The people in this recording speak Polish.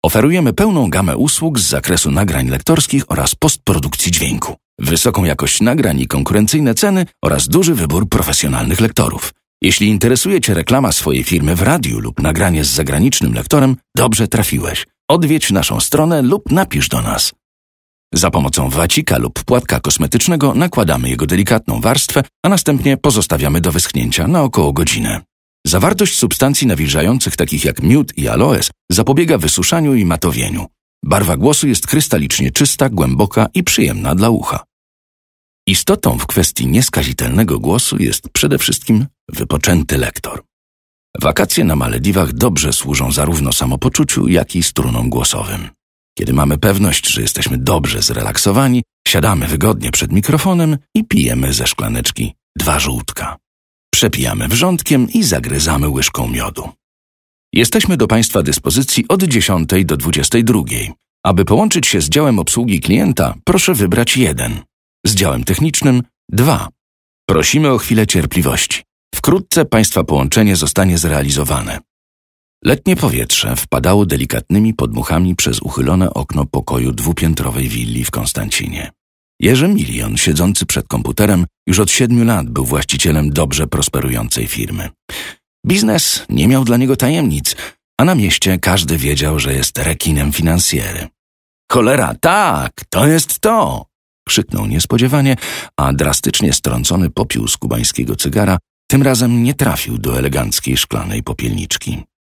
Oferujemy pełną gamę usług z zakresu nagrań lektorskich oraz postprodukcji dźwięku, wysoką jakość nagrań i konkurencyjne ceny oraz duży wybór profesjonalnych lektorów. Jeśli interesuje Cię reklama swojej firmy w radiu lub nagranie z zagranicznym lektorem, dobrze trafiłeś. Odwiedź naszą stronę lub napisz do nas. Za pomocą wacika lub płatka kosmetycznego nakładamy jego delikatną warstwę, a następnie pozostawiamy do wyschnięcia na około godzinę. Zawartość substancji nawilżających takich jak miód i aloes zapobiega wysuszaniu i matowieniu. Barwa głosu jest krystalicznie czysta, głęboka i przyjemna dla ucha. Istotą w kwestii nieskazitelnego głosu jest przede wszystkim wypoczęty lektor. Wakacje na Malediwach dobrze służą zarówno samopoczuciu, jak i strunom głosowym. Kiedy mamy pewność, że jesteśmy dobrze zrelaksowani, siadamy wygodnie przed mikrofonem i pijemy ze szklaneczki 2 żółtka. Przepijamy wrzątkiem i zagryzamy łyżką miodu. Jesteśmy do Państwa dyspozycji od 10 do 22. Aby połączyć się z działem obsługi klienta, proszę wybrać 1. Z działem technicznym 2. Prosimy o chwilę cierpliwości. Wkrótce Państwa połączenie zostanie zrealizowane. Letnie powietrze wpadało delikatnymi podmuchami przez uchylone okno pokoju 2-piętrowej willi w Konstancinie. Jerzy Milion, siedzący przed komputerem, już od 7 lat był właścicielem dobrze prosperującej firmy. Biznes nie miał dla niego tajemnic, a na mieście każdy wiedział, że jest rekinem finansjery. Cholera, tak, to jest to! Krzyknął niespodziewanie, a drastycznie strącony popiół z kubańskiego cygara tym razem nie trafił do eleganckiej szklanej popielniczki.